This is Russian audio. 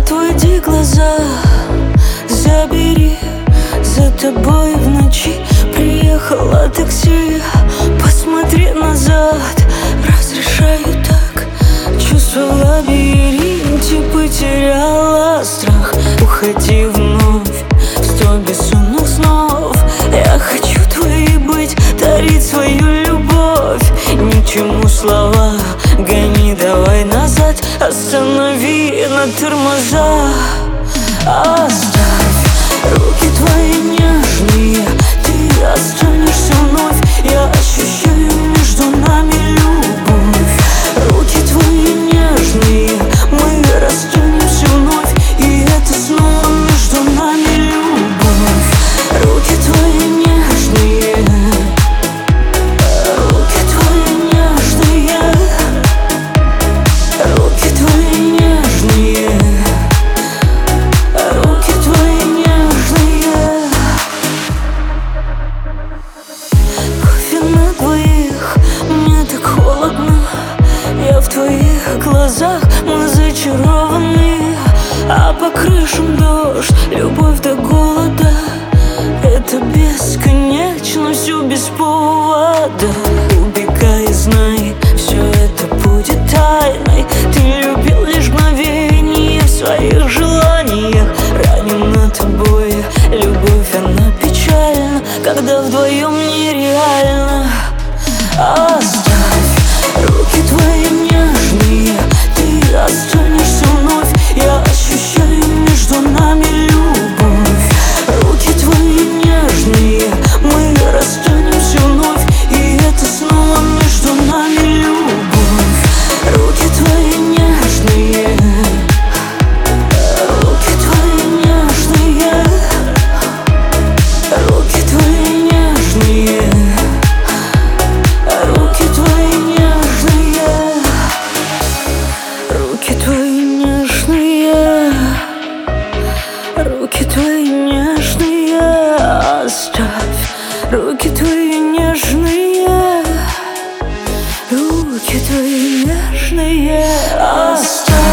Отводи глаза, забери, за тобой в ночи приехало такси. Посмотри назад, разрешаю так. Чувства в лабиринте, потеряла страх. Уходи вновь в 100 бессонных снов. Я хочу твоей быть, дарить свою любовь. Ни к чему слова, гони давай назад. Останови на тормоза. Оставь руки твои нежные, ты останешься вновь. Я ощущаю между нами любовь. Руки твои нежные, мы расстанемся вновь. И это снова между нами любовь. Руки твои нежные, руки твои нежные, руки твои нежные, руки твои нежные. Кофе на двоих, мне так холодно. Я в твоих глазах, мы зачарованы. А по крышам дождь, любовь до голода. Это бесконечно, все без повода. Убегай, знай, все это будет тайной. Ты любил лишь мгновение в своих желаниях. Ранена тобой любовь, она печальна, когда вдвоем нереально. Оставь руки твои нежные, ты останешься вновь. Я ощущаю между нами любовь. Руки твои нежные, мы расстанемся вновь. И это снова между нами любовь. Руки твои нежные, руки твои нежные, руки твои нежные, руки твои нежные, руки твои нежные, руки твои нежные. Оставь руки твои нежные, руки твои нежные. Оставь.